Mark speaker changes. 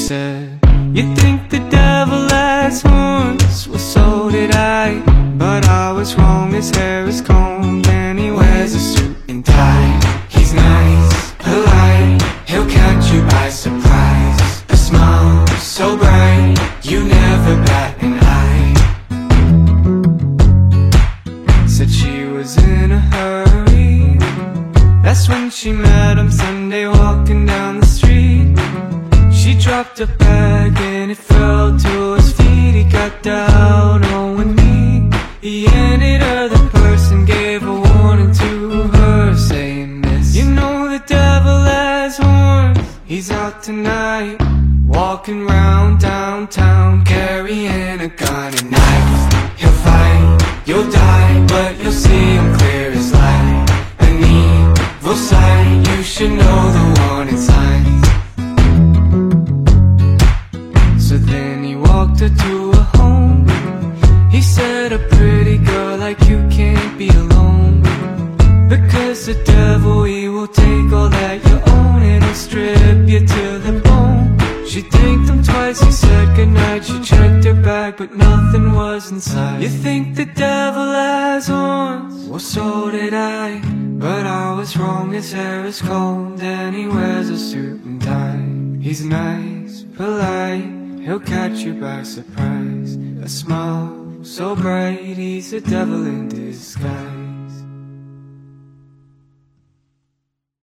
Speaker 1: said, "You think the devil has horns? Well, so did I, but I was wrong. His hair is combed and he wears a suit and tie. He's nice, polite, he'll catch you by surprise. A smile so bright, you never bat an eye." Said she was in a hurry. That's when she met him Sunday walking down the street. She dropped a bag and it fell to his feet. He got down on one knee. He handed her the purse and gave a warning to her, saying this: "You know the devil has horns. He's out tonight, walking round downtown, carrying a gun and knife. He'll fight, you'll die, but you'll see him clear as light. An evil sight, you should know the warning signs." So then he walked her to a home. He said, "A pretty girl like you can't be alone, because the devil, he will take all that you own and he'll strip you to the bone." She thanked him twice, he said goodnight. She checked her bag, but nothing was inside. "You think the devil has horns? Well, so did I, but I was wrong. His hair is combed and he wears a suit and tie. He's nice, polite, he'll catch you by surprise. A smile so bright, he's a devil in disguise."